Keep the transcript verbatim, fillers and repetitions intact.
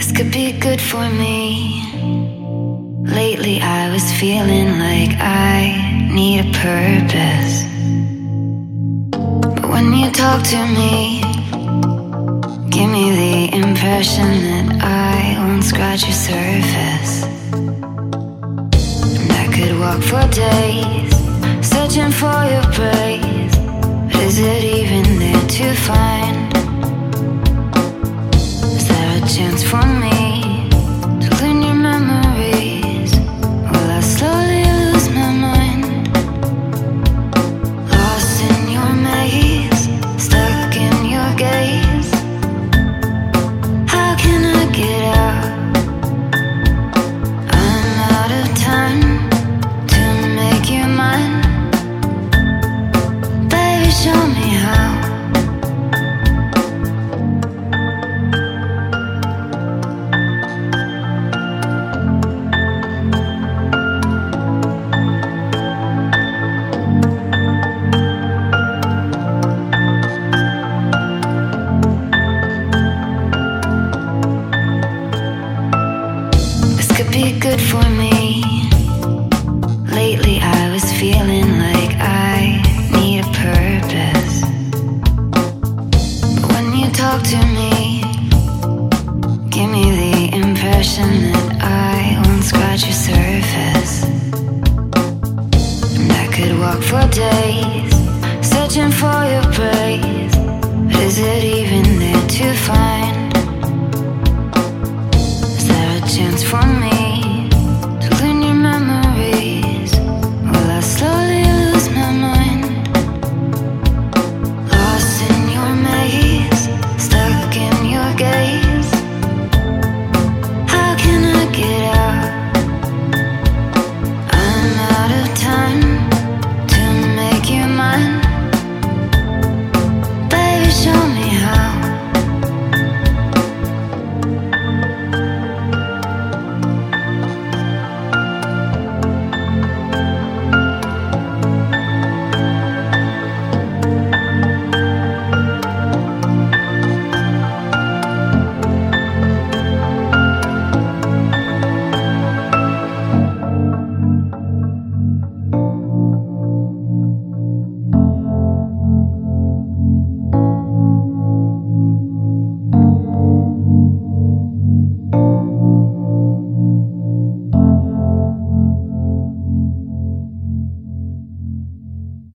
This could be good for me. Lately I was feeling like I need a purpose. But when you talk to me, give me the impression that I won't scratch your surface. And I could walk for days, searching for your praise. But is it even there to find? Is there a chance for me to learn your memories? Will I slowly lose my mind? Lost in your maze, stuck in your gaze. How can I get out? I'm out of time to make you mine. Baby, show me how. This could be good for me.